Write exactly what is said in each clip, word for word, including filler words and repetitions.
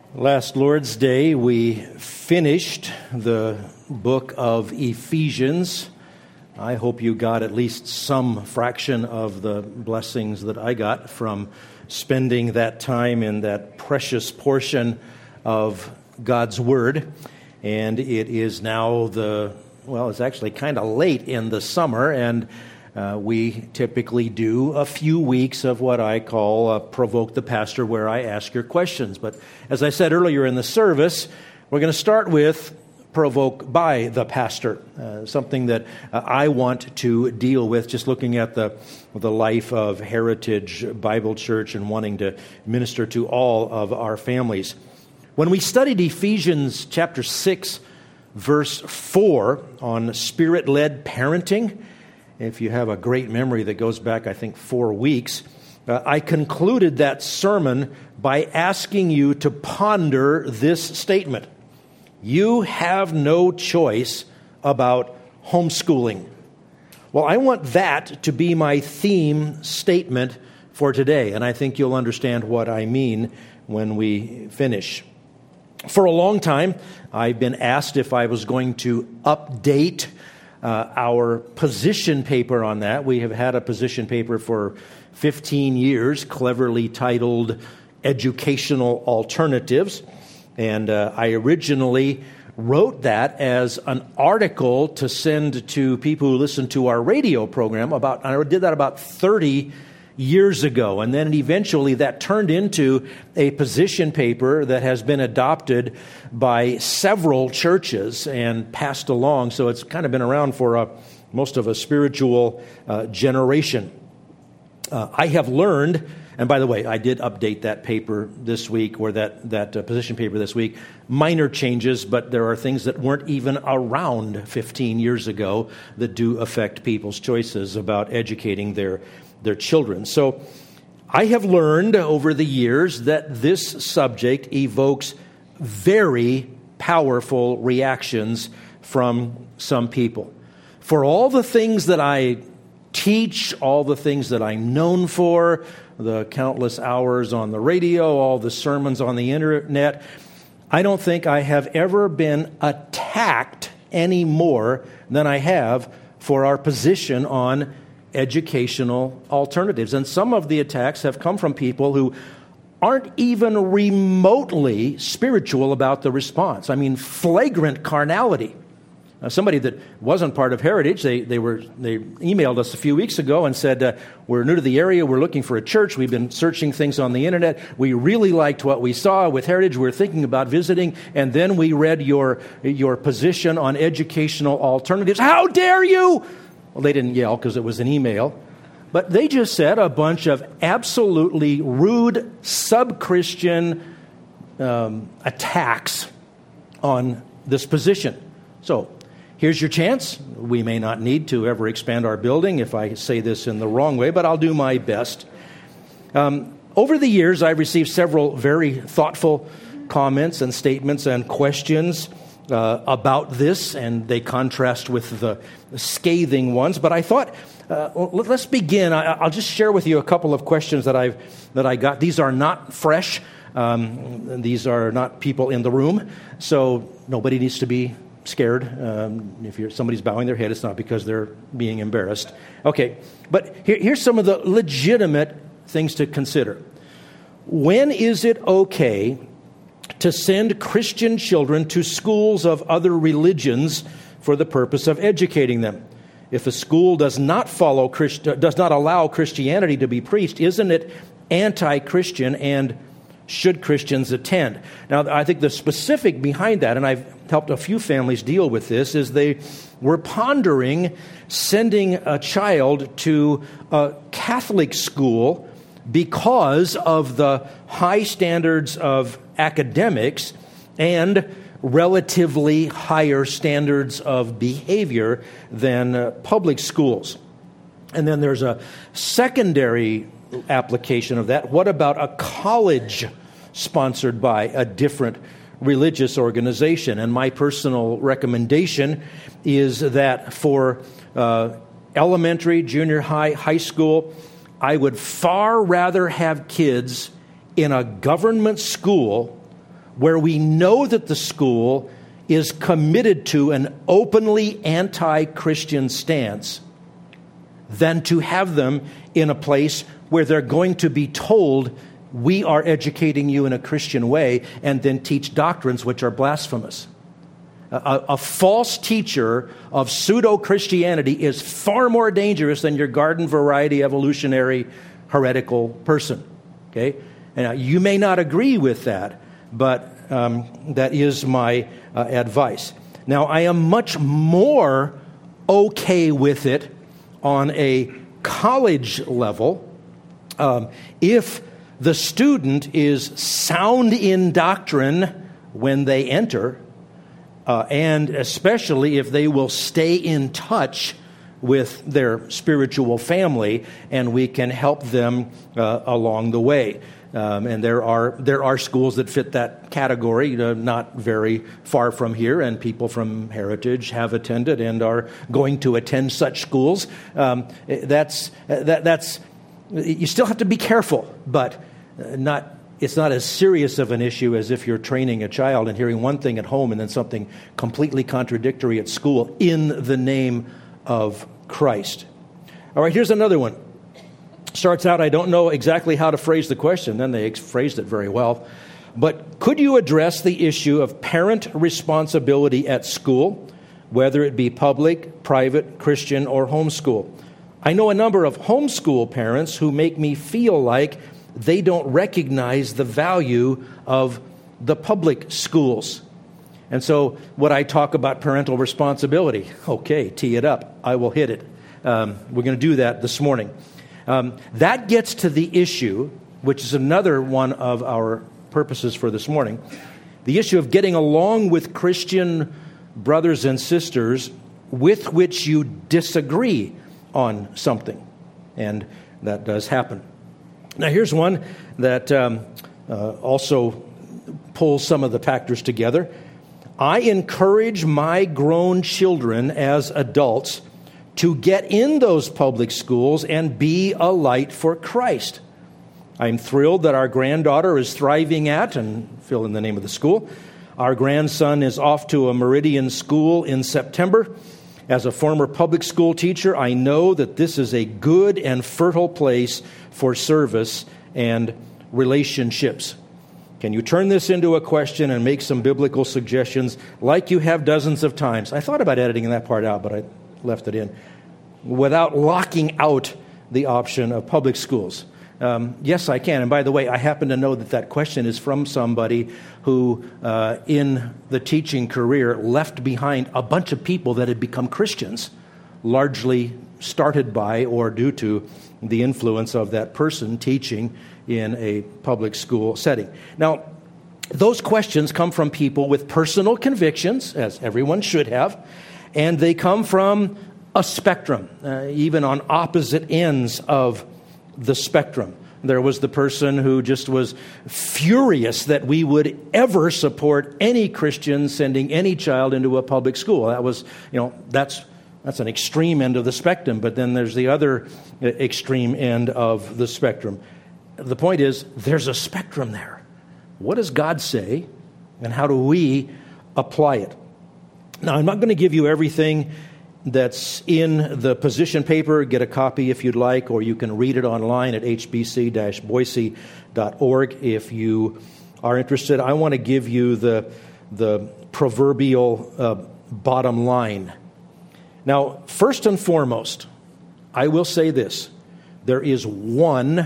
Last Lord's Day, we finished the book of Ephesians. I hope you got at least some fraction of the blessings that I got from spending that time in that precious portion of God's Word. And it is now the, well, it's actually kind of late in the summer, and Uh, we typically do a few weeks of what I call uh, Provoke the Pastor, where I ask your questions. But as I said earlier in the service, we're going to start with Provoke by the Pastor, uh, something that uh, I want to deal with, just looking at the, the life of Heritage Bible Church and wanting to minister to all of our families. When we studied Ephesians chapter six, verse four on Spirit-led parenting, if you have a great memory that goes back, I think, four weeks, uh, I concluded that sermon by asking you to ponder this statement. You have no choice about homeschooling. Well, I want that to be my theme statement for today, and I think you'll understand what I mean when we finish. For a long time, I've been asked if I was going to update Uh, our position paper on that. We have had a position paper for fifteen years, cleverly titled Educational Alternatives. And uh, I originally wrote that as an article to send to people who listen to our radio program. About I did that about thirty years ago. And then eventually that turned into a position paper that has been adopted by several churches and passed along. So it's kind of been around for a, most of a spiritual uh, generation. Uh, I have learned, and by the way, I did update that paper this week, or that, that uh, position paper this week. Minor changes, but there are things that weren't even around fifteen years ago that do affect people's choices about educating their their children. So I have learned over the years that this subject evokes very powerful reactions from some people. For all the things that I teach, all the things that I'm known for, the countless hours on the radio, all the sermons on the internet, I don't think I have ever been attacked any more than I have for our position on educational alternatives. And some of the attacks have come from people who aren't even remotely spiritual about the response. I mean, flagrant carnality. Uh, somebody that wasn't part of Heritage, they they were they emailed us a few weeks ago and said, uh, we're new to the area, we're looking for a church, we've been searching things on the internet, we really liked what we saw with Heritage, we're thinking about visiting, and then we read your your position on educational alternatives. How dare you! Well, they didn't yell because it was an email, but they just said a bunch of absolutely rude, sub-Christian um, attacks on this position. So here's your chance. We may not need to ever expand our building if I say this in the wrong way, but I'll do my best. Um, over the years, I've received several very thoughtful comments and statements and questions Uh, about this, and they contrast with the scathing ones. But I thought, uh, let's begin. I, I'll just share with you a couple of questions that I've that I got. These are not fresh. Um, these are not people in the room, so nobody needs to be scared. Um, if you're, somebody's bowing their head, it's not because they're being embarrassed. Okay, but here, here's some of the legitimate things to consider. When is it okay to send Christian children to schools of other religions for the purpose of educating them? If a school does not follow Christ, does not allow Christianity to be preached, isn't it anti-Christian, and should Christians attend? Now, I think the specific behind that, and I've helped a few families deal with this, is they were pondering sending a child to a Catholic school because of the high standards of academics and relatively higher standards of behavior than uh, public schools. And then there's a secondary application of that. What about a college sponsored by a different religious organization? And my personal recommendation is that for uh, elementary, junior high, high school, I would far rather have kids in a government school where we know that the school is committed to an openly anti-Christian stance than to have them in a place where they're going to be told, we are educating you in a Christian way, and then teach doctrines which are blasphemous. A, a false teacher of pseudo-Christianity is far more dangerous than your garden variety evolutionary heretical person. Okay? And uh, you may not agree with that, but um, that is my uh, advice. Now, I am much more okay with it on a college level um, if the student is sound in doctrine when they enter, uh, and especially if they will stay in touch with their spiritual family, and we can help them uh, along the way. Um, and there are there are schools that fit that category, you know, not very far from here, and people from Heritage have attended and are going to attend such schools. Um, that's that that's you still have to be careful, but not it's not as serious of an issue as if you're training a child and hearing one thing at home and then something completely contradictory at school in the name of Christ. All right, here's another one. Starts out, I don't know exactly how to phrase the question. Then they phrased it very well. But could you address the issue of parent responsibility at school, whether it be public, private, Christian, or homeschool? I know a number of homeschool parents who make me feel like they don't recognize the value of the public schools. And so what I talk about parental responsibility, okay, tee it up. I will hit it. Um, we're going to do that this morning. Um, that gets to the issue, which is another one of our purposes for this morning, the issue of getting along with Christian brothers and sisters with which you disagree on something. And that does happen. Now, here's one that um, uh, also pulls some of the factors together. I encourage my grown children as adults to get in those public schools and be a light for Christ. I'm thrilled that our granddaughter is thriving at, and fill in the name of the school. Our grandson is off to a Meridian school in September. As a former public school teacher, I know that this is a good and fertile place for service and relationships. Can you turn this into a question and make some biblical suggestions like you have dozens of times? I thought about editing that part out, but I left it in, without locking out the option of public schools. Um, yes, I can. And by the way, I happen to know that that question is from somebody who, uh, in the teaching career, left behind a bunch of people that had become Christians, largely started by or due to the influence of that person teaching in a public school setting. Now, those questions come from people with personal convictions, as everyone should have, and they come from a spectrum, uh, even on opposite ends of the spectrum. There was the person who just was furious that we would ever support any Christian sending any child into a public school. That was, you know, that's that's an extreme end of the spectrum. But then there's the other extreme end of the spectrum. The point is, there's a spectrum there. What does God say, and how do we apply it? Now, I'm not going to give you everything that's in the position paper. Get a copy if you'd like, or you can read it online at h b c dash boise dot org if you are interested. I want to give you the, the proverbial uh, bottom line. Now, first and foremost, I will say this. There is one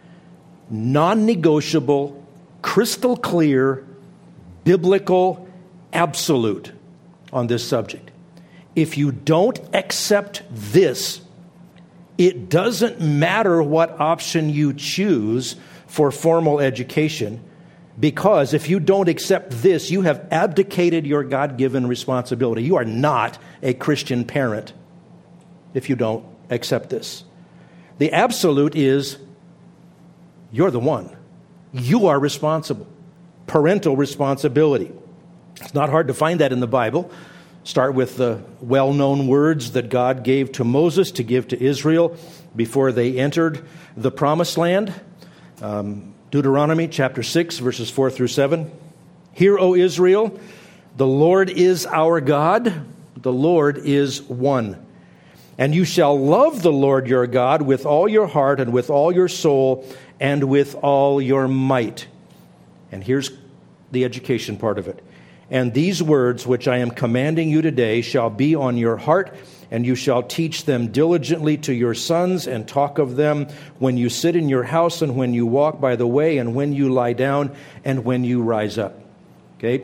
non-negotiable, crystal clear, biblical absolute on this subject. If you don't accept this, it doesn't matter what option you choose for formal education, because if you don't accept this, you have abdicated your God-given responsibility. You are not a Christian parent if you don't accept this. The absolute is, you're the one. You are responsible. Parental responsibility. It's not hard to find that in the Bible. Start with the well-known words that God gave to Moses to give to Israel before they entered the Promised Land. Um, Deuteronomy chapter six, verses four through seven. Hear, O Israel, the Lord is our God, the Lord is one. And you shall love the Lord your God with all your heart and with all your soul and with all your might. And here's the education part of it. And these words which I am commanding you today shall be on your heart, and you shall teach them diligently to your sons, and talk of them when you sit in your house, and when you walk by the way, and when you lie down, and when you rise up. Okay?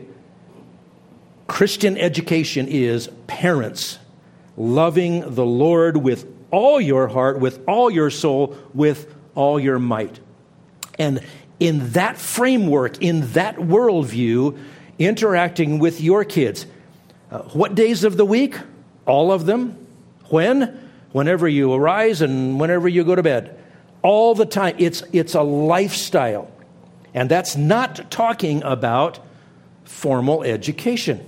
Christian education is parents loving the Lord with all your heart, with all your soul, with all your might. And in that framework, in that worldview, interacting with your kids. Uh, what days of the week? All of them. When? Whenever you arise and whenever you go to bed. All the time. It's, it's a lifestyle. And that's not talking about formal education.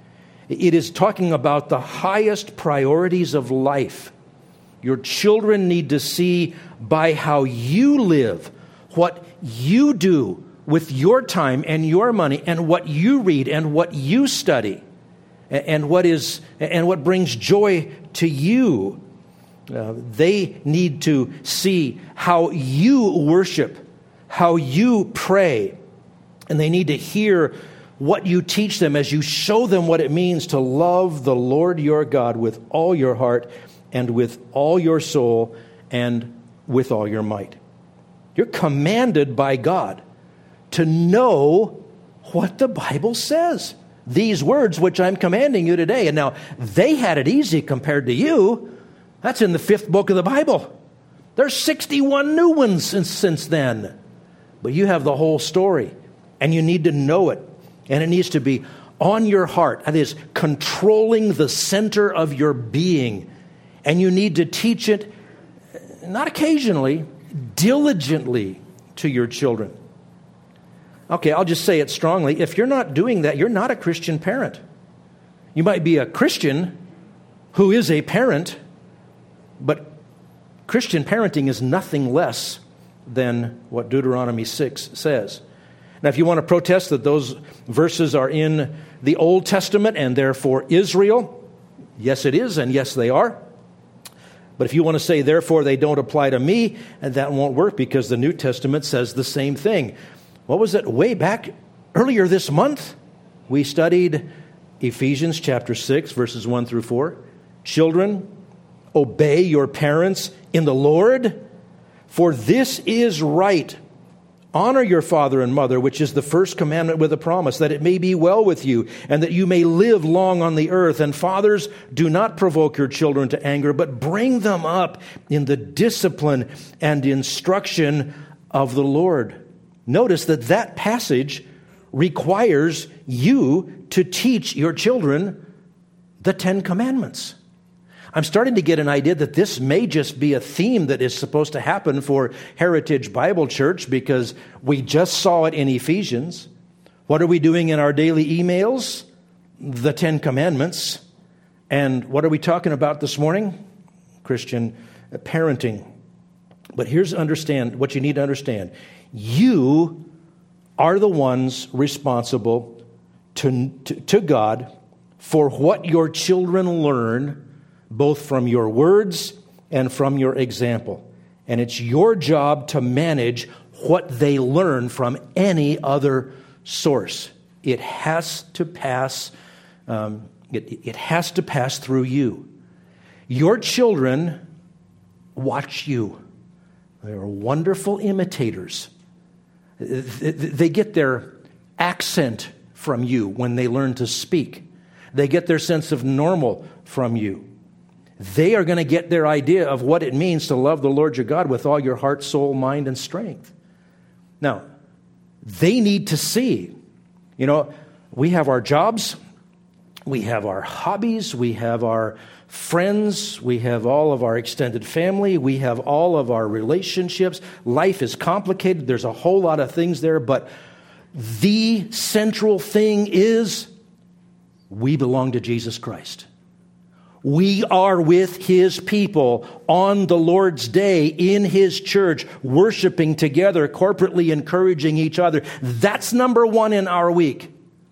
It is talking about the highest priorities of life. Your children need to see by how you live, what you do with your time and your money, and what you read and what you study, and what is and what brings joy to you. Uh, they need to see how you worship, how you pray, and they need to hear what you teach them as you show them what it means to love the Lord your God with all your heart and with all your soul and with all your might. You're commanded by God to know what the Bible says. These words which I'm commanding you today. And now, they had it easy compared to you. That's in the fifth book of the Bible. There's sixty-one new ones since, since then. But you have the whole story, and you need to know it. And it needs to be on your heart. That is, controlling the center of your being. And you need to teach it, not occasionally, diligently to your children. Okay, I'll just say it strongly. If you're not doing that, you're not a Christian parent. You might be a Christian who is a parent, but Christian parenting is nothing less than what Deuteronomy six says. Now, if you want to protest that those verses are in the Old Testament and therefore Israel, yes, it is, and yes, they are. But if you want to say, therefore, they don't apply to me, and that won't work because the New Testament says the same thing. What was it? Way back earlier this month, we studied Ephesians chapter six, verses one through four. Children, obey your parents in the Lord, for this is right. Honor your father and mother, which is the first commandment with a promise, that it may be well with you, and that you may live long on the earth. And fathers, do not provoke your children to anger, but bring them up in the discipline and instruction of the Lord. Notice that that passage requires you to teach your children the Ten Commandments. I'm starting to get an idea that this may just be a theme that is supposed to happen for Heritage Bible Church because we just saw it in Ephesians. What are we doing in our daily emails? The Ten Commandments. And what are we talking about this morning? Christian parenting. But here's understand what you need to understand. You are the ones responsible to, to, to God for what your children learn, both from your words and from your example. And it's your job to manage what they learn from any other source. It has to pass, um, it, it has to pass through you. Your children watch you. They're wonderful imitators. They get their accent from you when they learn to speak. They get their sense of normal from you. They are going to get their idea of what it means to love the Lord your God with all your heart, soul, mind, and strength. Now, they need to see. You know, we have our jobs, we have our hobbies, we have our friends, we have all of our extended family, we have all of our relationships. Life is complicated. There's a whole lot of things there, but the central thing is we belong to Jesus Christ. We are with His people on the Lord's day in His church, worshiping together, corporately encouraging each other. That's number one in our week.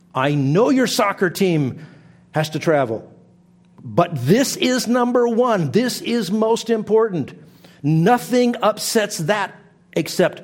I know your soccer team has to travel. But this is number one. This is most important. Nothing upsets that except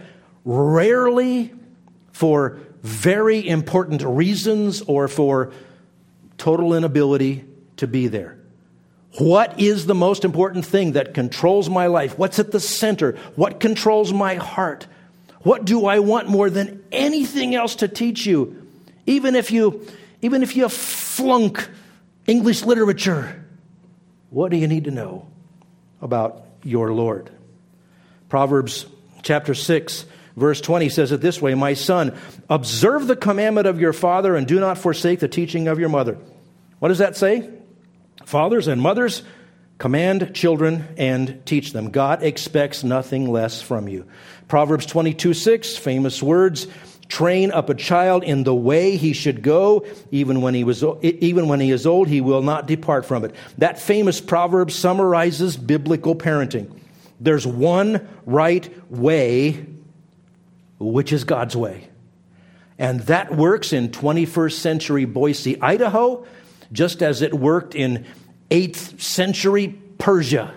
rarely for very important reasons or for total inability to be there. What is the most important thing that controls my life? What's at the center? What controls my heart? What do I want more than anything else to teach you? Even if you, even if you flunk English literature, what do you need to know about your Lord? Proverbs chapter six, verse twenty says it this way, "My son, observe the commandment of your father and do not forsake the teaching of your mother." What does that say? Fathers and mothers, command children and teach them. God expects nothing less from you. Proverbs twenty-two six, famous words, "Train up a child in the way he should go, even when he was even when he is old, he will not depart from it." That famous proverb summarizes biblical parenting. There's one right way, which is God's way. And that works in twenty-first century Boise, Idaho, just as it worked in eighth century Persia.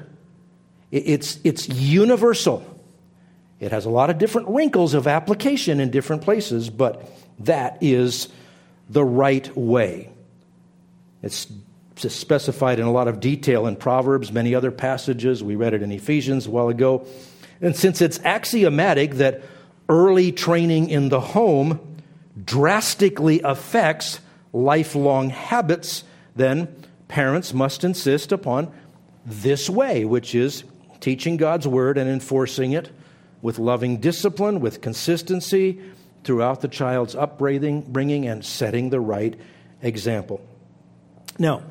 It's, it's universal. It has a lot of different wrinkles of application in different places, but that is the right way. It's specified in a lot of detail in Proverbs, many other passages. We read it in Ephesians a while ago. And since it's axiomatic that early training in the home drastically affects lifelong habits, then parents must insist upon this way, which is teaching God's word and enforcing it with loving discipline, with consistency throughout the child's upbringing, bringing and setting the right example. Now,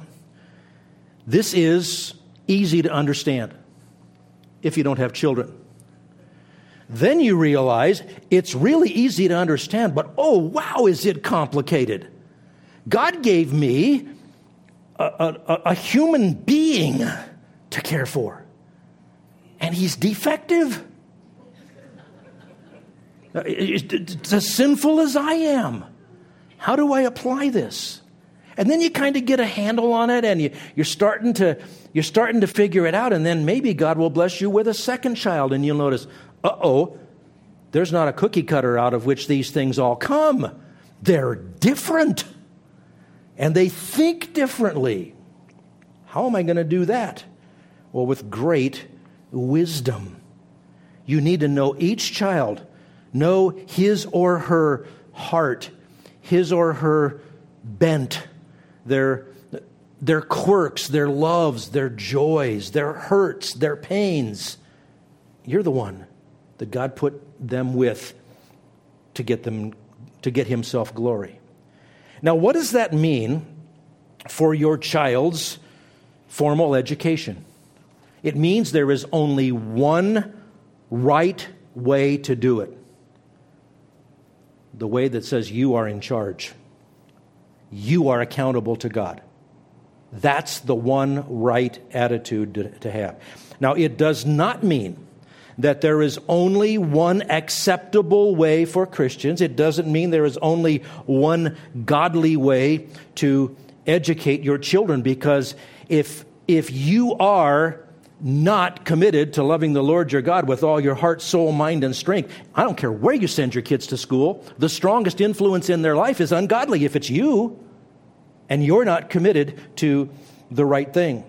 this is easy to understand if you don't have children. Then you realize it's really easy to understand, but oh, wow, is it complicated. God gave me a, a, a human being to care for, and he's defective. It's as sinful as I am. How do I apply this? And then you kind of get a handle on it, and you, you're starting to you're starting to figure it out. And then maybe God will bless you with a second child, and you'll notice, uh-oh, there's not a cookie cutter out of which these things all come. They're different, and they think differently. How am I going to do that? Well, with great wisdom. You need to know each child, know his or her heart, his or her bent, their, their quirks, their loves, their joys, their hurts, their pains. You're the one that God put them with to get them, to get himself glory. Now, what does that mean for your child's formal education? It means there is only one right way to do it. The way that says you are in charge. You are accountable to God. That's the one right attitude to, to have. Now, it does not mean that there is only one acceptable way for Christians. It doesn't mean there is only one godly way to educate your children, because if if you are not committed to loving the Lord your God with all your heart, soul, mind, and strength, I don't care where you send your kids to school, the strongest influence in their life is ungodly if it's you, and you're not committed to the right thing.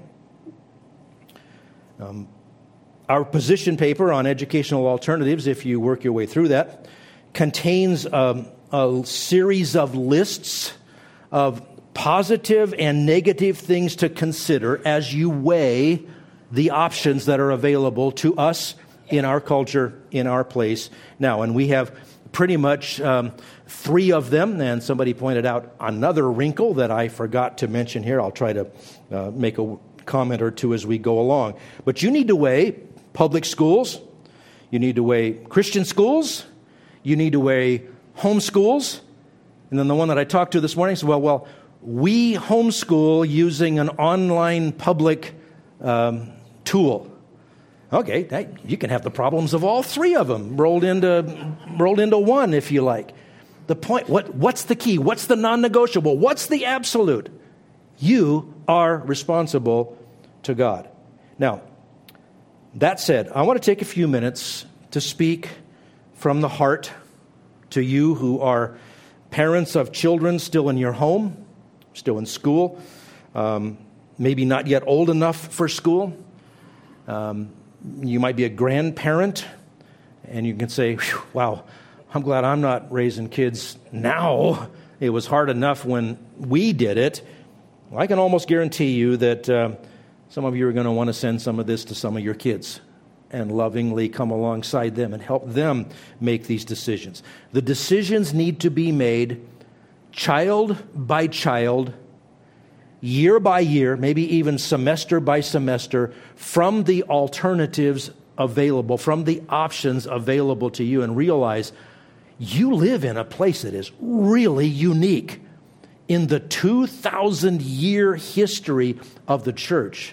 Um, our position paper on educational alternatives, if you work your way through that, contains um, a series of lists of positive and negative things to consider as you weigh the options that are available to us in our culture, in our place now. And we have pretty much um, three of them. And somebody pointed out another wrinkle that I forgot to mention here. I'll try to uh, make a comment or two as we go along. But you need to weigh public schools. You need to weigh Christian schools. You need to weigh home schools. And then the one that I talked to this morning said, well, well, we homeschool using an online public um, tool. Okay, that, you can have the problems of all three of them rolled into rolled into one if you like. the point. What, what's the key? What's the non-negotiable? What's the absolute? You are responsible to God. Now, that said, I want to take a few minutes to speak from the heart to you who are parents of children still in your home, still in school, um, maybe not yet old enough for school. Um, you might be a grandparent, and you can say, wow, I'm glad I'm not raising kids now. It was hard enough when we did it. Well, I can almost guarantee you that uh, some of you are going to want to send some of this to some of your kids and lovingly come alongside them and help them make these decisions. The decisions need to be made child by child, year by year, maybe even semester by semester, from the alternatives available, from the options available to you, and realize you live in a place that is really unique. In the two thousand year history of the church,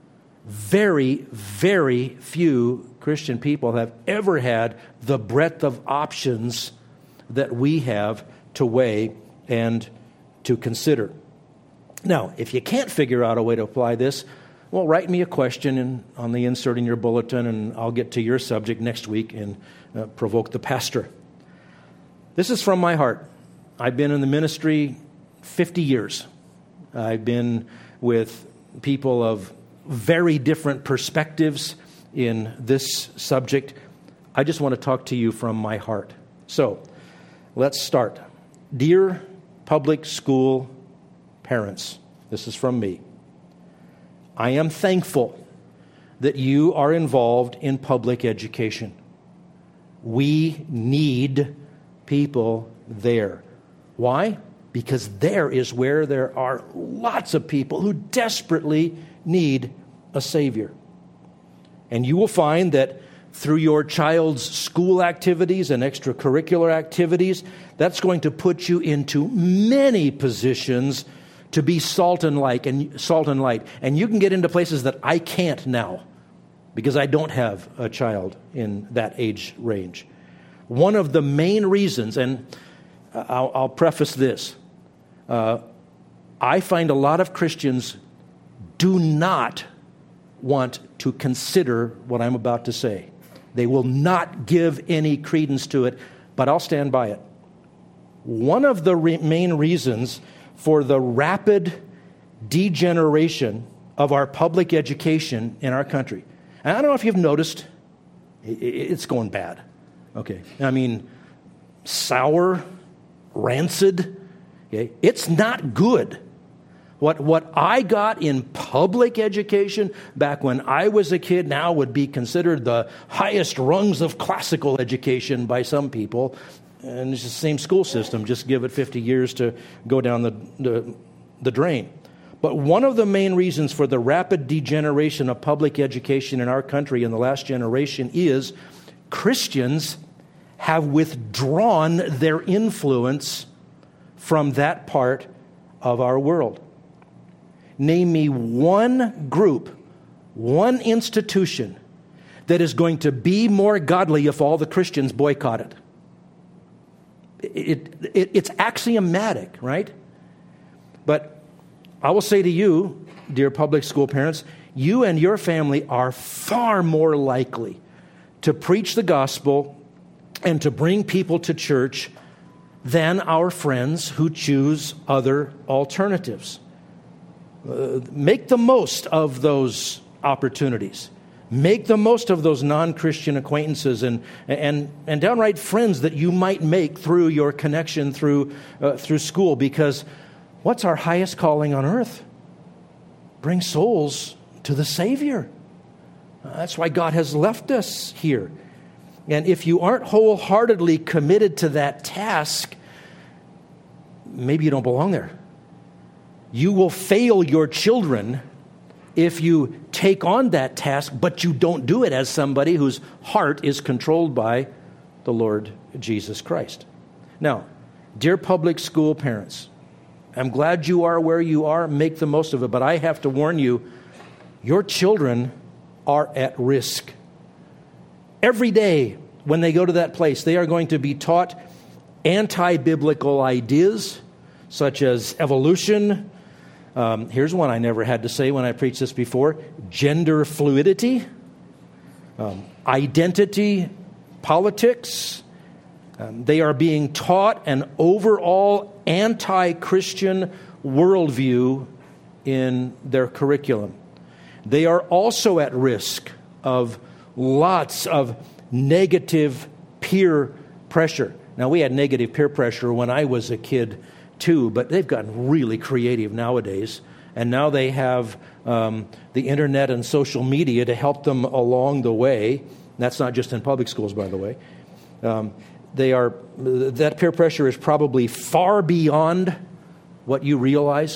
very, very few Christian people have ever had the breadth of options that we have to weigh and to consider. Now, if you can't figure out a way to apply this, well, write me a question in, on the insert in your bulletin, and I'll get to your subject next week and uh, provoke the pastor. This is from my heart. I've been in the ministry fifty years. I've been with people of very different perspectives in this subject. I just want to talk to you from my heart. So, let's start. Dear public school parents, this is from me. I am thankful that you are involved in public education. We need people there. Why? Because there is where there are lots of people who desperately need a Savior. And you will find that through your child's school activities and extracurricular activities, that's going to put you into many positions to be salt and light and salt and light. And you can get into places that I can't now because I don't have a child in that age range. One of the main reasons, and I'll, I'll preface this, uh, I find a lot of Christians do not want to consider what I'm about to say. They will not give any credence to it, but I'll stand by it. One of the re- main reasons for the rapid degeneration of our public education in our country, and I don't know if you've noticed, it's going bad. Okay, I mean, sour, rancid. Okay, it's not good. What what I got in public education back when I was a kid now would be considered the highest rungs of classical education by some people. And it's the same school system. Just give it fifty years to go down the, the, the drain. But one of the main reasons for the rapid degeneration of public education in our country in the last generation is Christians have withdrawn their influence from that part of our world. Name me one group, one institution that is going to be more godly if all the Christians boycott it. It, it, it's axiomatic, right? But I will say to you, dear public school parents, you and your family are far more likely to preach the gospel and to bring people to church than our friends who choose other alternatives. Uh, make the most of those opportunities. Make the most of those non-Christian acquaintances and and and downright friends that you might make through your connection through uh, through school. Because what's our highest calling on earth? Bring souls to the Savior. Uh, that's why God has left us here. And if you aren't wholeheartedly committed to that task, maybe you don't belong there. You will fail your children if you take on that task, but you don't do it as somebody whose heart is controlled by the Lord Jesus Christ. Now, dear public school parents, I'm glad you are where you are. Make the most of it. But I have to warn you, your children are at risk. Every day when they go to that place, they are going to be taught anti-biblical ideas such as evolution. Um, here's one I never had to say when I preached this before: gender fluidity, um, identity politics. Um, they are being taught an overall anti-Christian worldview in their curriculum. They are also at risk of lots of negative peer pressure. Now, we had negative peer pressure when I was a kid too, but they've gotten really creative nowadays. And now they have um, the internet and social media to help them along the way. That's not just in public schools, by the way. Um, they are that peer pressure is probably far beyond what you realize.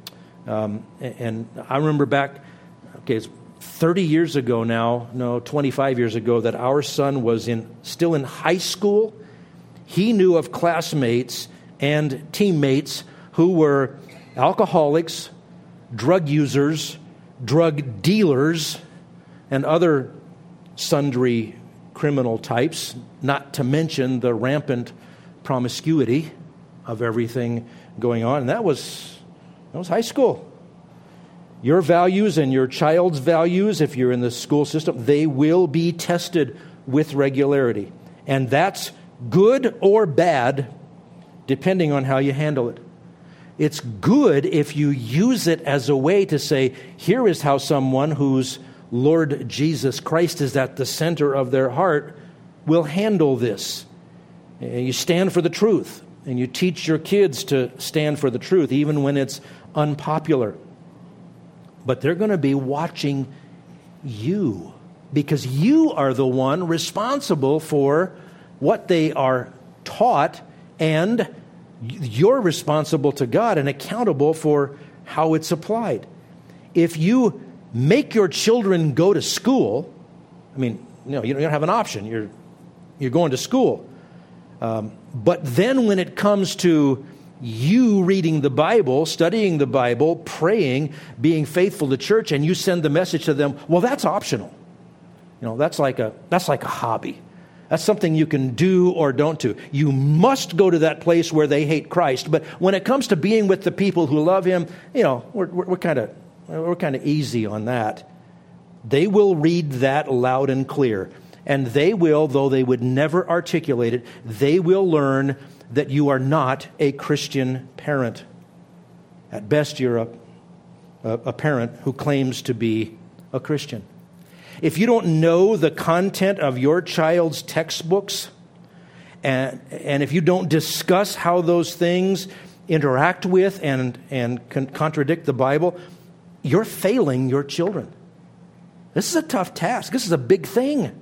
Um, and I remember back, okay, it's thirty years ago now, no, twenty-five years ago, that our son was in still in high school. He knew of classmates and teammates who were alcoholics, drug users, drug dealers, and other sundry criminal types, not to mention the rampant promiscuity of everything going on. And that was, that was high school. Your values and your child's values, if you're in the school system, they will be tested with regularity. And that's good or bad, depending on how you handle it. It's good if you use it as a way to say, here is how someone whose Lord Jesus Christ is at the center of their heart will handle this. And you stand for the truth, and you teach your kids to stand for the truth, even when it's unpopular. But they're going to be watching you, because you are the one responsible for what they are taught, and you're responsible to God and accountable for how it's applied. If you make your children go to school, I mean, you know, you don't have an option. You're you're going to school. Um, but then when it comes to you reading the Bible, studying the Bible, praying, being faithful to church, and you send the message to them, well, that's optional. You know, that's like a that's like a hobby. That's something you can do or don't do. You must go to that place where they hate Christ. But when it comes to being with the people who love Him, you know, we're we're kind of we're kind of easy on that. They will read that loud and clear, and they will, though they would never articulate it, they will learn that you are not a Christian parent. At best, you're a a, a parent who claims to be a Christian. If you don't know the content of your child's textbooks, and, and if you don't discuss how those things interact with and, and con- contradict the Bible, you're failing your children. This is a tough task. This is a big thing.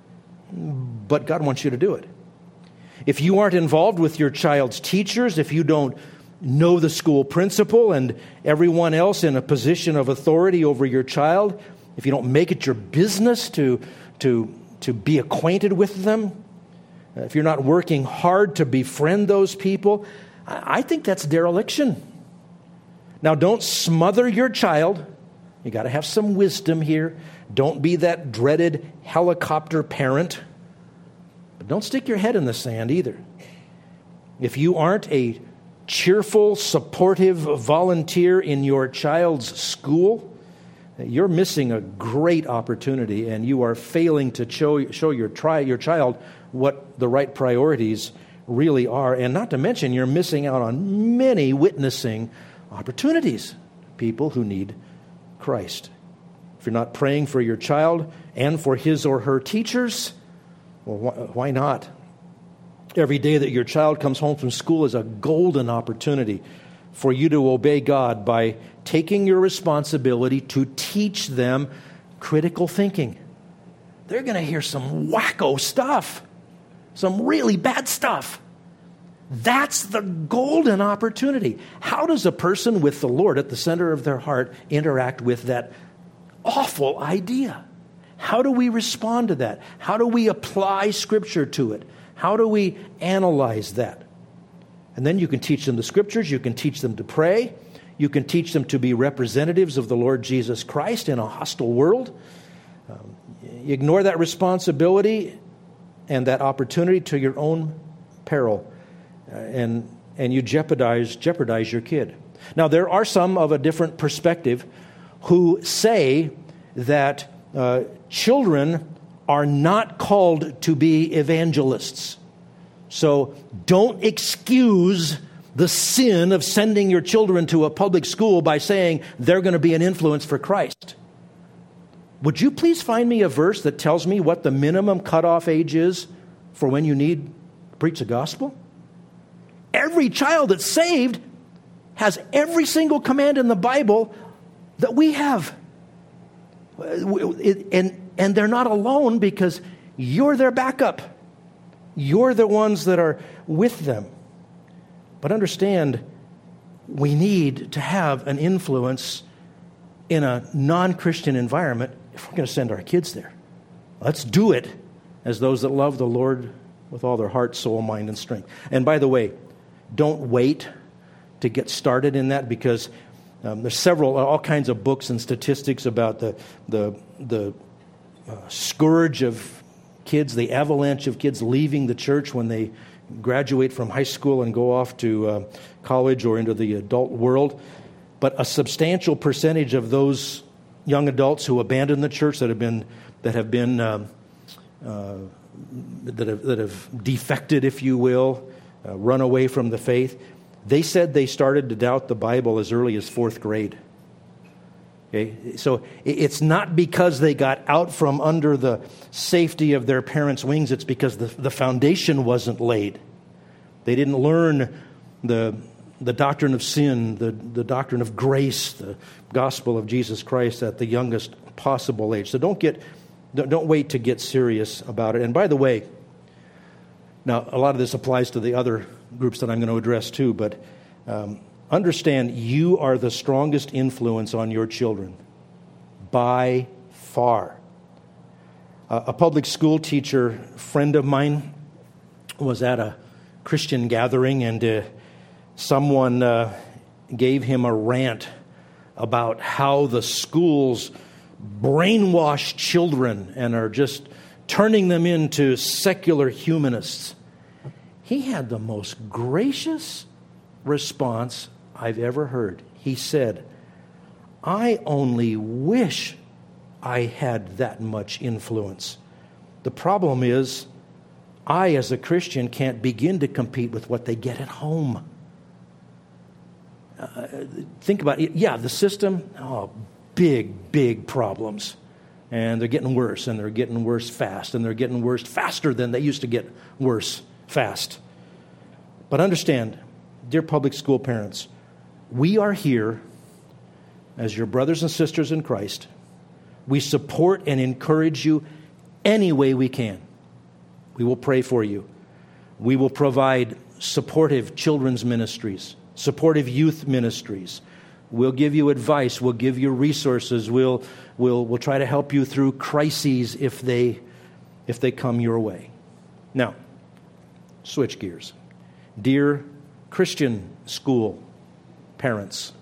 But God wants you to do it. If you aren't involved with your child's teachers, if you don't know the school principal and everyone else in a position of authority over your child, if you don't make it your business to, to, to be acquainted with them, if you're not working hard to befriend those people, I think that's dereliction. Now, don't smother your child. You got to have some wisdom here. Don't be that dreaded helicopter parent. But don't stick your head in the sand either. If you aren't a cheerful, supportive volunteer in your child's school, you're missing a great opportunity, and you are failing to show, show your, tri, your child what the right priorities really are. And not to mention, you're missing out on many witnessing opportunities, people who need Christ. If you're not praying for your child and for his or her teachers, well, wh- why not? Every day that your child comes home from school is a golden opportunity for you to obey God by taking your responsibility to teach them critical thinking. They're going to hear some wacko stuff, some really bad stuff. That's the golden opportunity. How does a person with the Lord at the center of their heart interact with that awful idea? How do we respond to that? How do we apply Scripture to it? How do we analyze that? And then you can teach them the Scriptures. You can teach them to pray. You can teach them to be representatives of the Lord Jesus Christ in a hostile world. Um, you ignore that responsibility and that opportunity to your own peril. and and you jeopardize jeopardize your kid. Now, there are some of a different perspective who say that uh, children are not called to be evangelists. So don't excuse the sin of sending your children to a public school by saying they're going to be an influence for Christ. Would you please find me a verse that tells me what the minimum cutoff age is for when you need to preach the gospel? Every child that's saved has every single command in the Bible that we have. And, and they're not alone because you're their backup. You're the ones that are with them. But understand, we need to have an influence in a non-Christian environment if we're going to send our kids there. Let's do it as those that love the Lord with all their heart, soul, mind, and strength. And by the way, don't wait to get started in that, because um, there's several, all kinds of books and statistics about the the the uh, scourge of kids, the avalanche of kids leaving the church when they graduate from high school and go off to uh, college or into the adult world. But a substantial percentage of those young adults who abandon the church, that have been that have been um, uh, that have that have defected, if you will, uh, run away from the faith, they said they started to doubt the Bible as early as fourth grade. Okay, so it's not because they got out from under the safety of their parents' wings. It's because the, the foundation wasn't laid. They didn't learn the the doctrine of sin, the, the doctrine of grace, the gospel of Jesus Christ at the youngest possible age. So don't get don't, don't wait to get serious about it. And by the way, now a lot of this applies to the other groups that I'm going to address too, but um, understand, you are the strongest influence on your children by far. Uh, a public school teacher friend of mine was at a Christian gathering, and uh, someone uh, gave him a rant about how the schools brainwash children and are just turning them into secular humanists. He had the most gracious response I've ever heard. He said, "I only wish I had that much influence. The problem is, I as a Christian can't begin to compete with what they get at home." Uh, think about it. Yeah, the system, oh, big, big problems. And they're getting worse, and they're getting worse fast, and they're getting worse faster than they used to get worse fast. But understand, dear public school parents, we are here as your brothers and sisters in Christ. We support and encourage you any way we can. We will pray for you. We will provide supportive children's ministries, supportive youth ministries. We'll give you advice. We'll give you resources. We'll we'll we'll try to help you through crises if they if they come your way. Now, switch gears. Dear Christian school parents,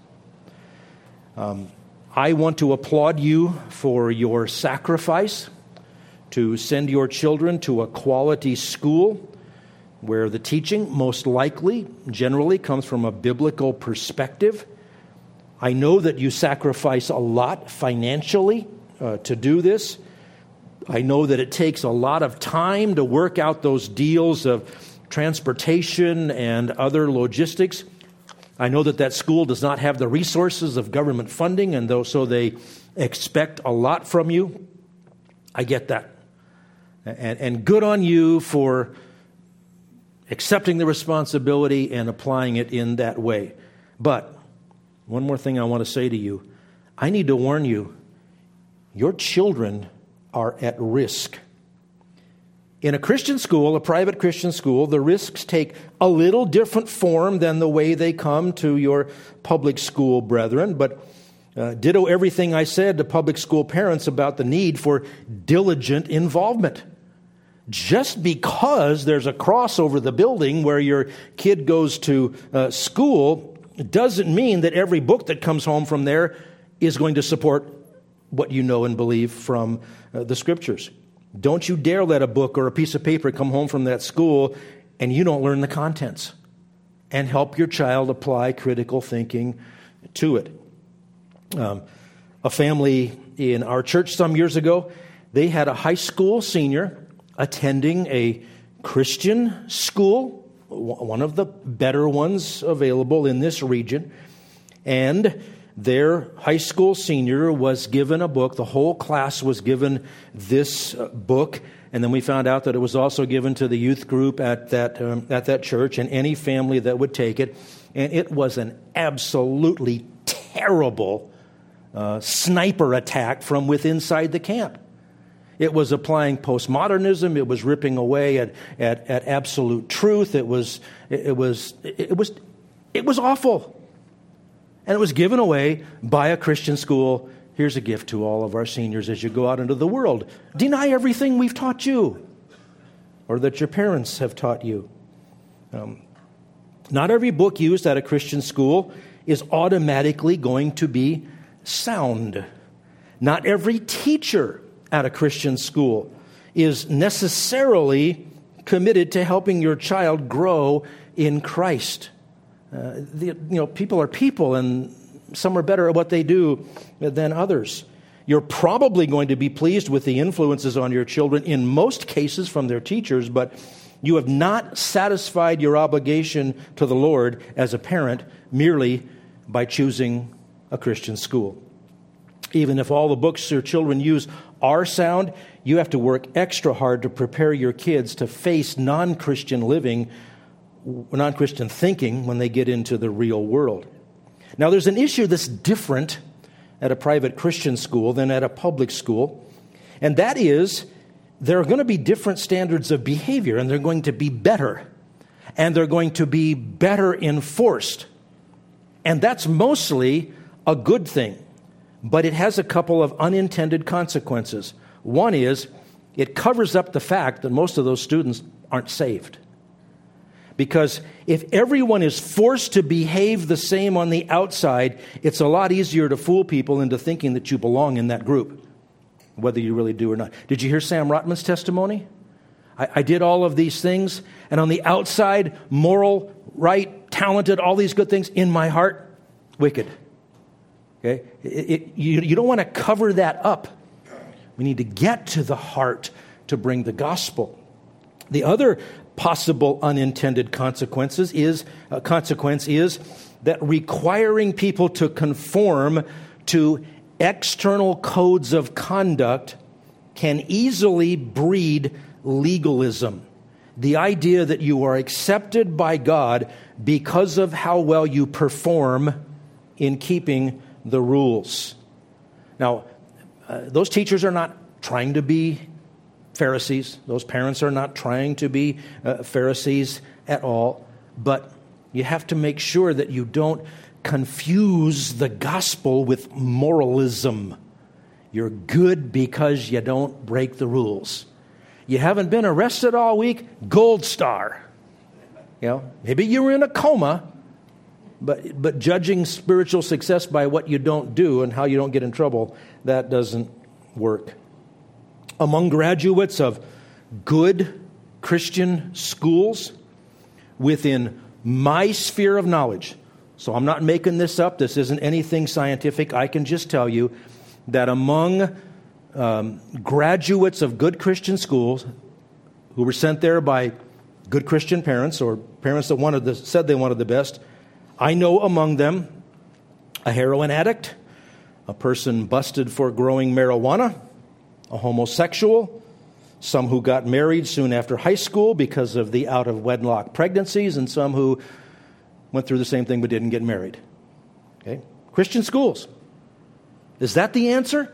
um, I want to applaud you for your sacrifice to send your children to a quality school where the teaching most likely, generally, comes from a biblical perspective. I know that you sacrifice a lot financially uh, to do this. I know that it takes a lot of time to work out those deals of transportation and other logistics. I know that that school does not have the resources of government funding, and though so they expect a lot from you. I get that. And, and good on you for accepting the responsibility and applying it in that way. But one more thing I want to say to you. I need to warn you, your children are at risk. In a Christian school, a private Christian school, the risks take a little different form than the way they come to your public school brethren. But uh, ditto everything I said to public school parents about the need for diligent involvement. Just because there's a cross over the building where your kid goes to uh, school doesn't mean that every book that comes home from there is going to support what you know and believe from uh, the Scriptures. Don't you dare let a book or a piece of paper come home from that school and you don't learn the contents. and help your child apply critical thinking to it. Um, a family in our church some years ago, they had a high school senior attending a Christian school, one of the better ones available in this region, and their high school senior was given a book. The whole class was given this book, and then we found out that it was also given to the youth group at that um, at that church and any family that would take it. And it was an absolutely terrible uh, sniper attack from within inside the camp. It was applying postmodernism. It was ripping away at at, at absolute truth. It was it, it was it was it was awful. And it was given away by a Christian school. Here's a gift to all of our seniors as you go out into the world. Deny everything we've taught you or that your parents have taught you. Um, not every book used at a Christian school is automatically going to be sound. Not every teacher at a Christian school is necessarily committed to helping your child grow in Christ. Uh, the, you know, people are people, and some are better at what they do than others. You're probably going to be pleased with the influences on your children, in most cases from their teachers, but you have not satisfied your obligation to the Lord as a parent merely by choosing a Christian school. Even if all the books your children use are sound, you have to work extra hard to prepare your kids to face non-Christian living, non-Christian thinking when they get into the real world. Now, there's an issue that's different at a private Christian school than at a public school, and that is there are going to be different standards of behavior, and they're going to be better, and they're going to be better enforced. And that's mostly a good thing, but it has a couple of unintended consequences. One is it covers up the fact that most of those students aren't saved. Because if everyone is forced to behave the same on the outside, it's a lot easier to fool people into thinking that you belong in that group, whether you really do or not. Did you hear Sam Rotman's testimony? I, I did all of these things, and on the outside, moral, right, talented, all these good things. In my heart, wicked. Okay, it, it, you, you don't want to cover that up. We need to get to the heart to bring the gospel. The other possible unintended consequences is uh, consequence is that requiring people to conform to external codes of conduct can easily breed legalism. The idea that you are accepted by God because of how well you perform in keeping the rules. Now, uh, those teachers are not trying to be Pharisees. Those parents are not trying to be uh, Pharisees at all. But you have to make sure that you don't confuse the gospel with moralism. You're good because you don't break the rules. You haven't been arrested all week, gold star. You know, maybe you were in a coma, but but judging spiritual success by what you don't do and how you don't get in trouble, that doesn't work. Among graduates of good Christian schools within my sphere of knowledge, so I'm not making this up, this isn't anything scientific, I can just tell you that among um, graduates of good Christian schools who were sent there by good Christian parents or parents that wanted the, said they wanted the best, I know among them a heroin addict, a person busted for growing marijuana, a homosexual, some who got married soon after high school because of the out-of-wedlock pregnancies, and some who went through the same thing but didn't get married. Okay? Christian schools. Is that the answer?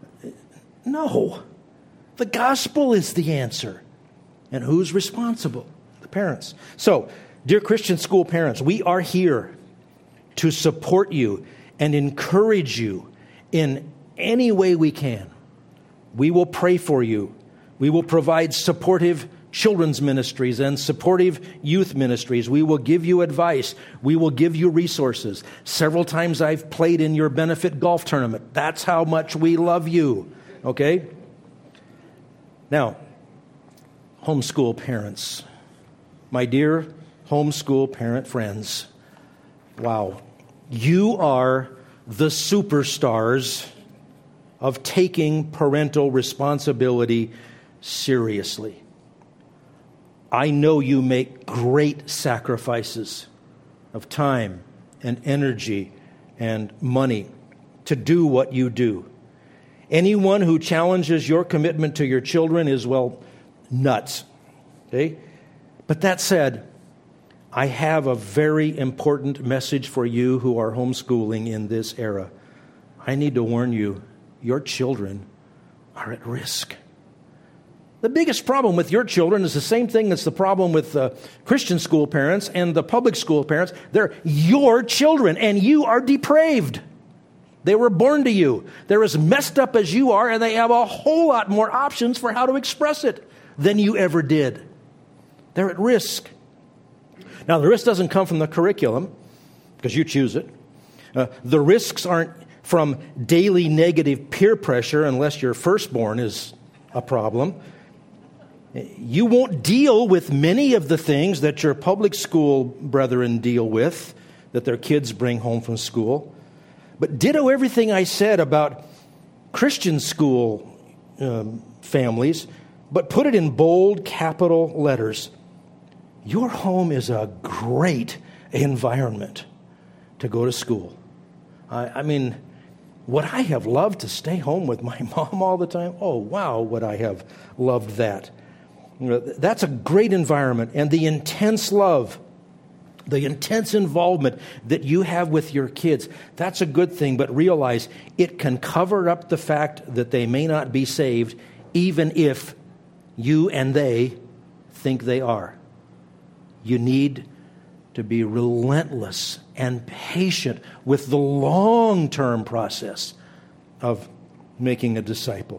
No. The gospel is the answer. And who's responsible? The parents. So, dear Christian school parents, we are here to support you and encourage you in any way we can. We will pray for you. We will provide supportive children's ministries and supportive youth ministries. We will give you advice. We will give you resources. Several times I've played in your benefit golf tournament. That's how much we love you. Okay? Now, homeschool parents, my dear homeschool parent friends. Wow. You are the superstars of taking parental responsibility seriously. I know you make great sacrifices of time and energy and money to do what you do. Anyone who challenges your commitment to your children is, well, nuts. Okay? But that said, I have a very important message for you who are homeschooling in this era. I need to warn you, your children are at risk. The biggest problem with your children is the same thing that's the problem with uh, Christian school parents and the public school parents. They're your children, and you are depraved. They were born to you. They're as messed up as you are, and they have a whole lot more options for how to express it than you ever did. They're at risk. Now, the risk doesn't come from the curriculum, because you choose it. Uh, the risks aren't from daily negative peer pressure, unless your firstborn is a problem. You won't deal with many of the things that your public school brethren deal with, that their kids bring home from school. But ditto everything I said about Christian school um, families, but put it in bold capital letters. Your home is a great environment to go to school. I, I mean, would I have loved to stay home with my mom all the time? Oh, wow, would I have loved that. You know, that's a great environment. And the intense love, the intense involvement that you have with your kids, that's a good thing. But realize it can cover up the fact that they may not be saved, even if you and they think they are. You need to be relentless and patient with the long-term process of making a disciple.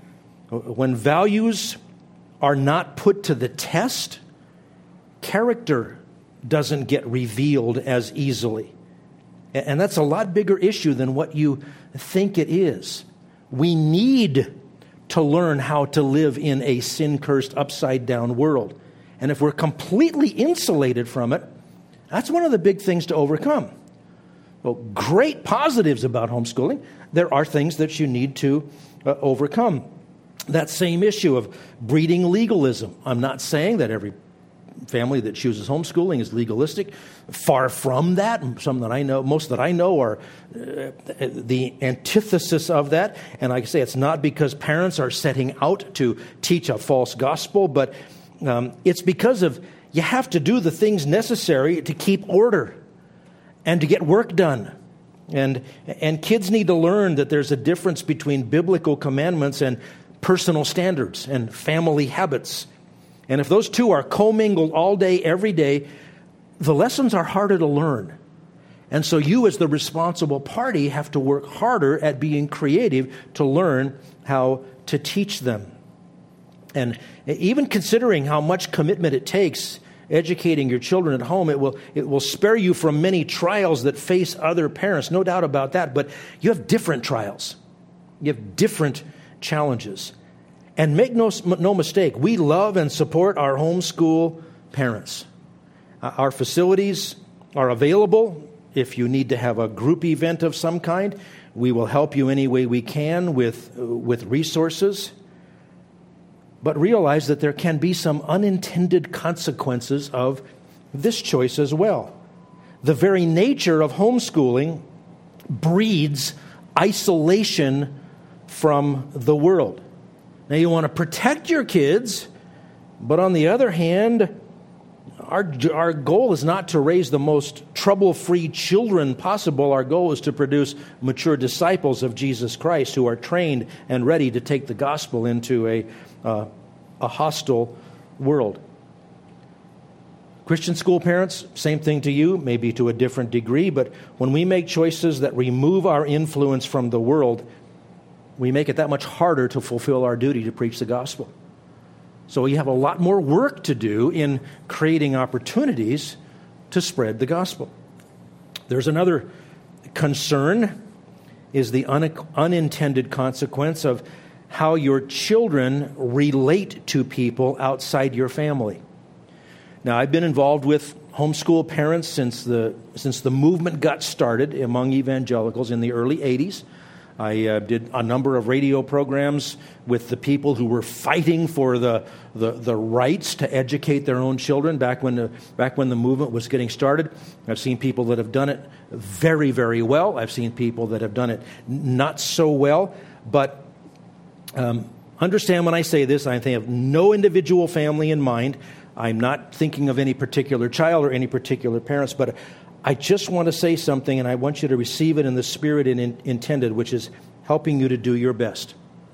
When values are not put to the test, character doesn't get revealed as easily. And that's a lot bigger issue than what you think it is. We need to learn how to live in a sin-cursed, upside-down world. And if we're completely insulated from it, that's one of the big things to overcome. Well, great positives about homeschooling. There are things that you need to uh, overcome. That same issue of breeding legalism. I'm not saying that every family that chooses homeschooling is legalistic. Far from that. Some that I know, most that I know are uh, the antithesis of that. And like I say, it's not because parents are setting out to teach a false gospel, but um, it's because of you have to do the things necessary to keep order and to get work done. And and kids need to learn that there's a difference between biblical commandments and personal standards and family habits. And if those two are commingled all day, every day, the lessons are harder to learn. And so you as the responsible party have to work harder at being creative to learn how to teach them. And even considering how much commitment it takes educating your children at home, it will it will spare you from many trials that face other parents. No doubt about that. But you have different trials. You have different challenges. And make no, no mistake, we love and support our homeschool parents. Uh, our facilities are available. If you need to have a group event of some kind, we will help you any way we can with, uh, with resources. But realize that there can be some unintended consequences of this choice as well. The very nature of homeschooling breeds isolation from the world. Now, you want to protect your kids, but on the other hand, our, our goal is not to raise the most trouble-free children possible. Our goal is to produce mature disciples of Jesus Christ who are trained and ready to take the gospel into a, uh, a hostile world. Christian school parents, same thing to you, maybe to a different degree, but when we make choices that remove our influence from the world, we make it that much harder to fulfill our duty to preach the gospel. So we have a lot more work to do in creating opportunities to spread the gospel. There's another concern, is the un- unintended consequence of how your children relate to people outside your family. Now, I've been involved with homeschool parents since the since the movement got started among evangelicals in the early eighties. I uh, did a number of radio programs with the people who were fighting for the, the the rights to educate their own children back when the back when the movement was getting started. I've seen people that have done it very, very well. I've seen people that have done it not so well. But um, understand when I say this, I have no individual family in mind. I'm not thinking of any particular child or any particular parents, but I just want to say something, and I want you to receive it in the spirit it in, intended, which is helping you to do your best.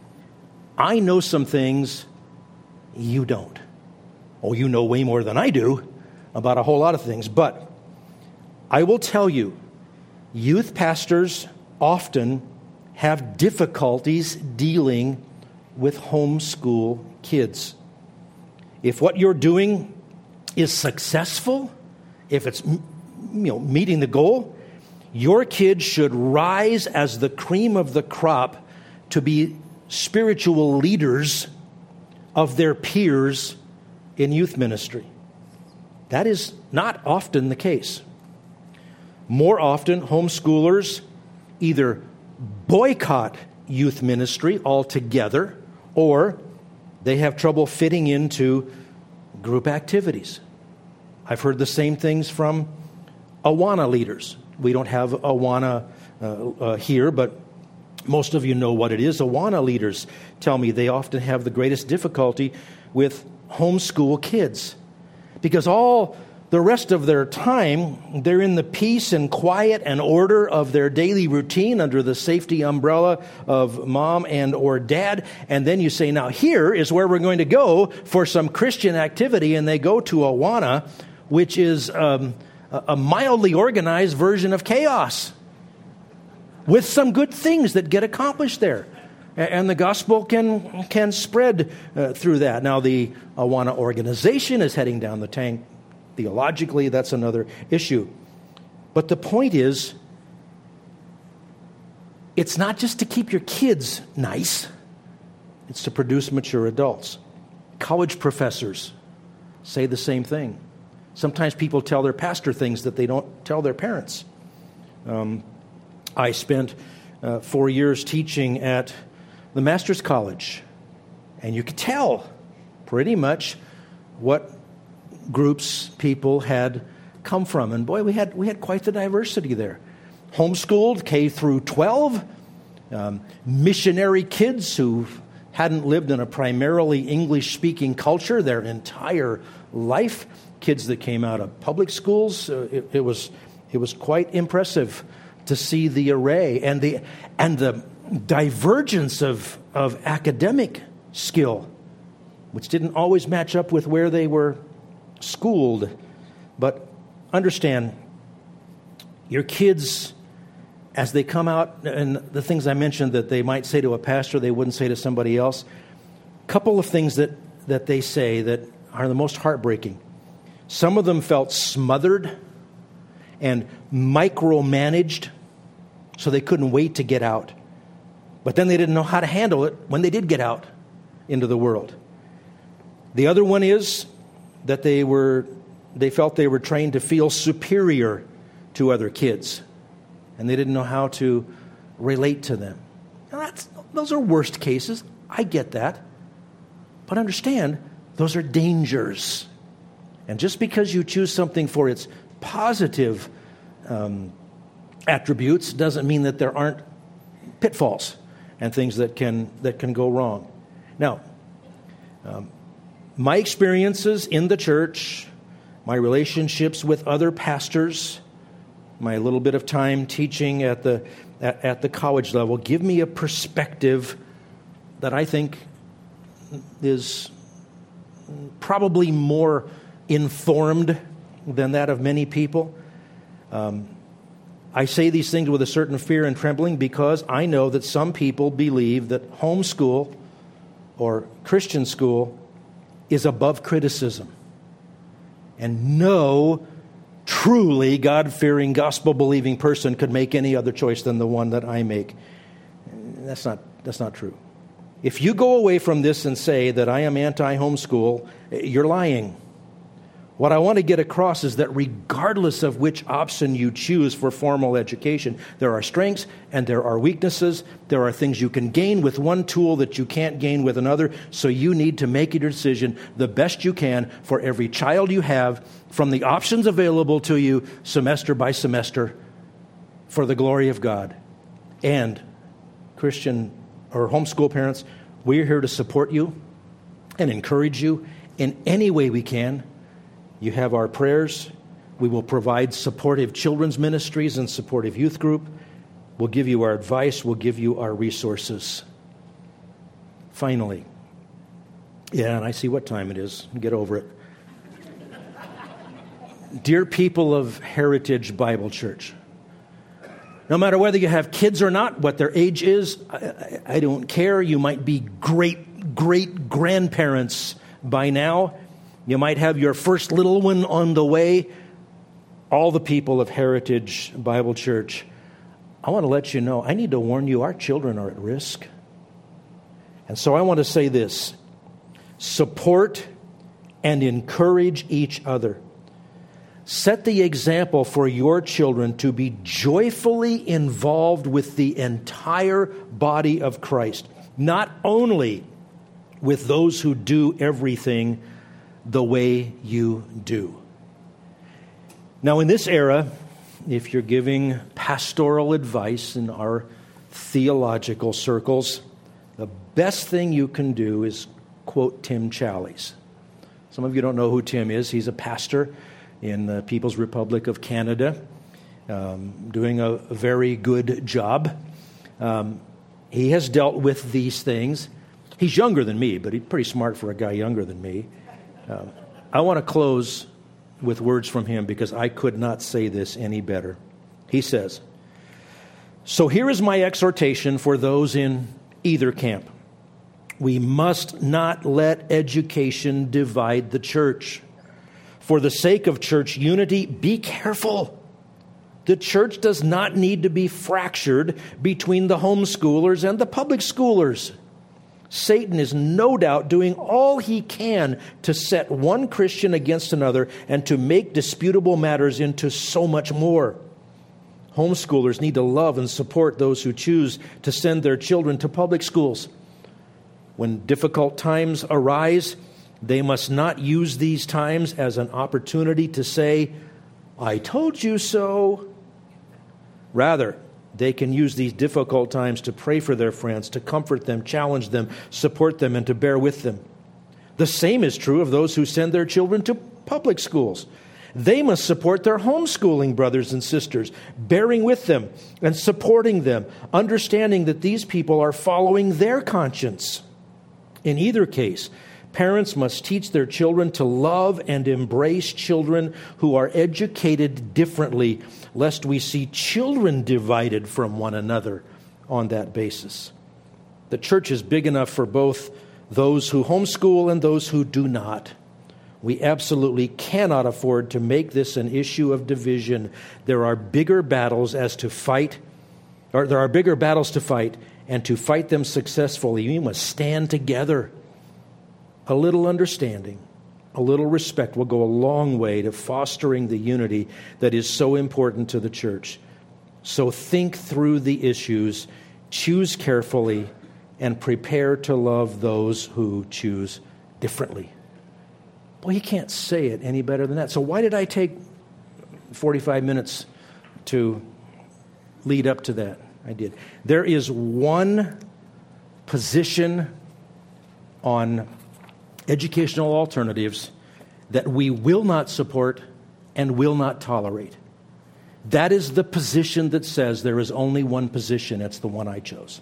I know some things you don't. Oh, you know way more than I do about a whole lot of things. But I will tell you, youth pastors often have difficulties dealing with homeschool kids. If what you're doing is successful, if it's you know, meeting the goal, your kids should rise as the cream of the crop to be spiritual leaders of their peers in youth ministry. That is not often the case. More often, homeschoolers either boycott youth ministry altogether, or they have trouble fitting into group activities. I've heard the same things from Awana leaders. We don't have Awana uh, uh, here, but most of you know what it is. Awana leaders tell me they often have the greatest difficulty with homeschool kids because all the rest of their time, they're in the peace and quiet and order of their daily routine under the safety umbrella of mom and or dad. And then you say, now here is where we're going to go for some Christian activity. And they go to Awana, which is um, a mildly organized version of chaos with some good things that get accomplished there. And the gospel can can spread uh, through that. Now, the Awana organization is heading down the tank. Theologically, that's another issue. But the point is, it's not just to keep your kids nice. It's to produce mature adults. College professors say the same thing. Sometimes people tell their pastor things that they don't tell their parents. Um, I spent uh, four years teaching at the Master's College, and you could tell pretty much what groups people had come from. And boy, we had we had quite the diversity there. Homeschooled K through twelve, um, missionary kids who hadn't lived in a primarily English-speaking culture their entire life, kids that came out of public schools. Uh, it, it was it was quite impressive to see the array and the and the divergence of of academic skill, which didn't always match up with where they were schooled. But understand, your kids, as they come out, and the things I mentioned that they might say to a pastor they wouldn't say to somebody else, a couple of things that, that they say that are the most heartbreaking. Some of them felt smothered and micromanaged, so they couldn't wait to get out. But then they didn't know how to handle it when they did get out into the world. The other one is that they were they felt they were trained to feel superior to other kids, and they didn't know how to relate to them. Now that's, those are worst cases. I get that. But understand, those are dangers. And just because you choose something for its positive um, attributes doesn't mean that there aren't pitfalls and things that can that can go wrong. Now, um, my experiences in the church, my relationships with other pastors, my little bit of time teaching at the at, at the college level give me a perspective that I think is probably more informed than that of many people. Um, I say these things with a certain fear and trembling because I know that some people believe that homeschool or Christian school is above criticism. And no truly God-fearing, gospel-believing person could make any other choice than the one that I make. That's not, that's not true. If you go away from this and say that I am anti-homeschool, you're lying. What I want to get across is that regardless of which option you choose for formal education, there are strengths and there are weaknesses. There are things you can gain with one tool that you can't gain with another. So you need to make your decision the best you can for every child you have from the options available to you semester by semester for the glory of God. And Christian or homeschool parents, we're here to support you and encourage you in any way we can. You have our prayers. We will provide supportive children's ministries and supportive youth group. We'll give you our advice. We'll give you our resources. Finally, yeah, and I see what time it is. Get over it. Dear people of Heritage Bible Church, no matter whether you have kids or not, what their age is, I, I, I don't care. You might be great, great grandparents by now. You might have your first little one on the way. All the people of Heritage Bible Church, I want to let you know, I need to warn you, our children are at risk. And so I want to say this: support and encourage each other. Set the example for your children to be joyfully involved with the entire body of Christ, not only with those who do everything the way you do. Now, in this era, if you're giving pastoral advice in our theological circles, the best thing you can do is quote Tim Challies. Some of you don't know who Tim is. He's a pastor in the People's Republic of Canada, um, doing a, a very good job. Um, he has dealt with these things. He's younger than me, but he's pretty smart for a guy younger than me. Uh, I want to close with words from him because I could not say this any better. He says, "So here is my exhortation for those in either camp. We must not let education divide the church. For the sake of church unity, be careful. The church does not need to be fractured between the homeschoolers and the public schoolers. Satan is no doubt doing all he can to set one Christian against another and to make disputable matters into so much more. Homeschoolers need to love and support those who choose to send their children to public schools. When difficult times arise, they must not use these times as an opportunity to say, 'I told you so.' Rather, they can use these difficult times to pray for their friends, to comfort them, challenge them, support them, and to bear with them. The same is true of those who send their children to public schools. They must support their homeschooling brothers and sisters, bearing with them and supporting them, understanding that these people are following their conscience. In either case, parents must teach their children to love and embrace children who are educated differently, lest we see children divided from one another on that basis. The church is big enough for both those who homeschool and those who do not. We absolutely cannot afford to make this an issue of division. There are bigger battles as to fight, or there are bigger battles to fight, and to fight them successfully, we must stand together. A little understanding, a little respect will go a long way to fostering the unity that is so important to the church. So think through the issues, choose carefully, and prepare to love those who choose differently." Well, you can't say it any better than that. So why did I take forty-five minutes to lead up to that? I did. There is one position on educational alternatives that we will not support and will not tolerate. That is the position that says there is only one position. It's the one I chose.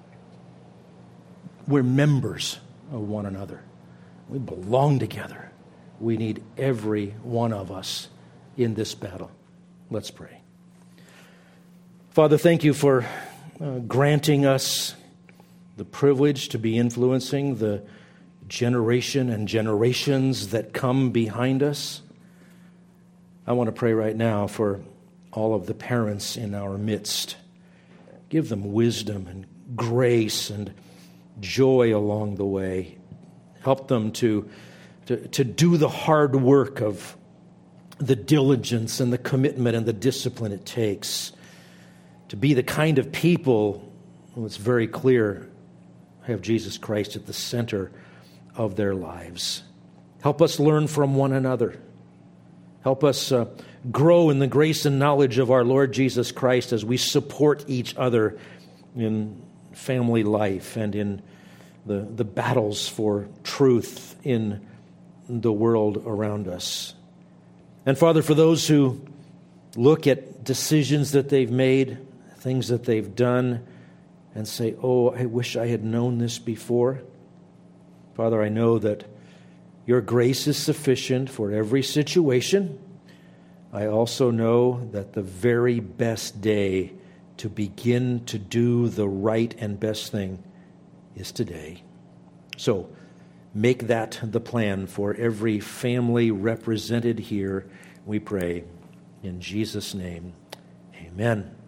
We're members of one another. We belong together. We need every one of us in this battle. Let's pray. Father, thank you for uh, granting us the privilege to be influencing the generation and generations that come behind us. I want to pray right now for all of the parents in our midst. Give them wisdom and grace and joy along the way. Help them to to, to do the hard work of the diligence and the commitment and the discipline it takes to be the kind of people, well, it's very clear, have Jesus Christ at the center of their lives. Help us learn from one another. Help us uh, grow in the grace and knowledge of our Lord Jesus Christ as we support each other in family life and in the, the battles for truth in the world around us. And Father, for those who look at decisions that they've made, things that they've done, and say, oh, I wish I had known this before. Father, I know that your grace is sufficient for every situation. I also know that the very best day to begin to do the right and best thing is today. So make that the plan for every family represented here, we pray. In Jesus' name, amen.